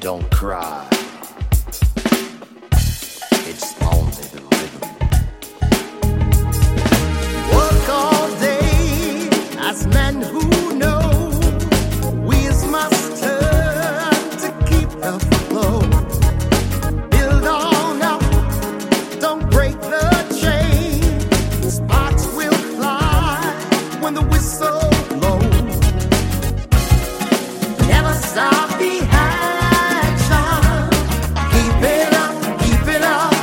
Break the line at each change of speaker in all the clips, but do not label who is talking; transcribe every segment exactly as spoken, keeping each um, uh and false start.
Don't cry. It's only the rhythm. Work all day as men who know wheels must turn to keep the flow. Build on up, don't break the chain. Sparks will fly when the whistle blows. Never stop the action. Keep it up, keep it up.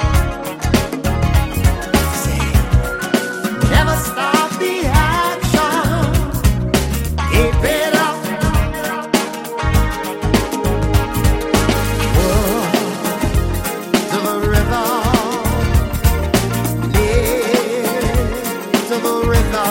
Say, never stop the action. Keep it up. Whoa, to the river, yeah, to the river.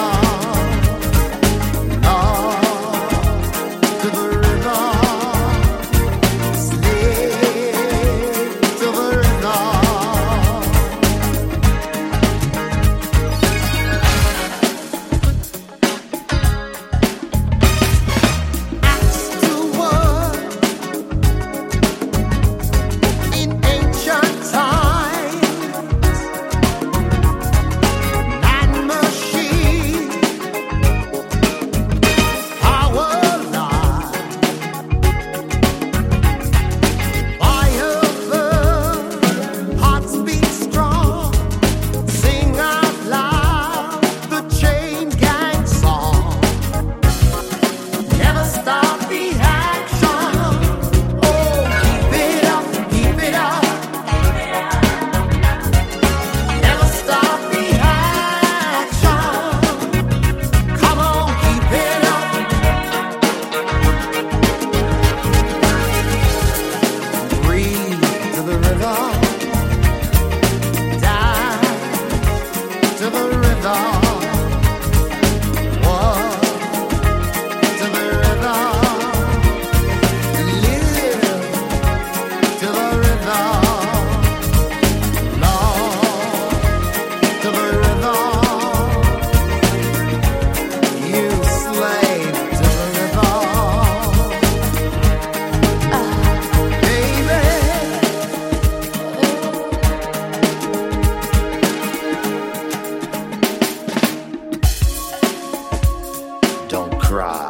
Don't cry.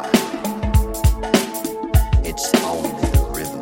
It's only the rhythm.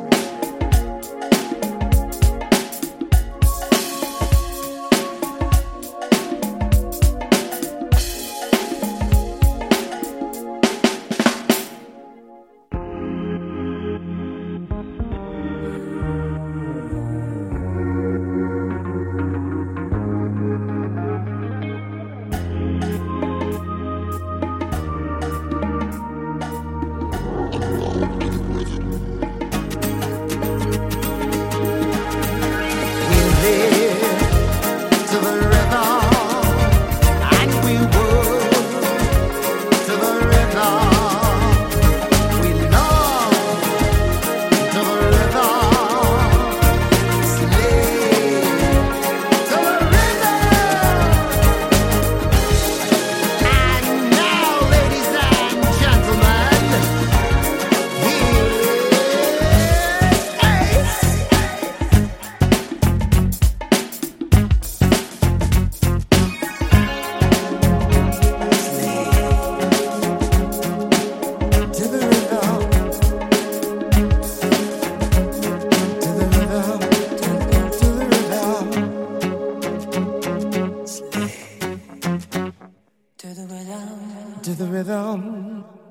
To the rhythm.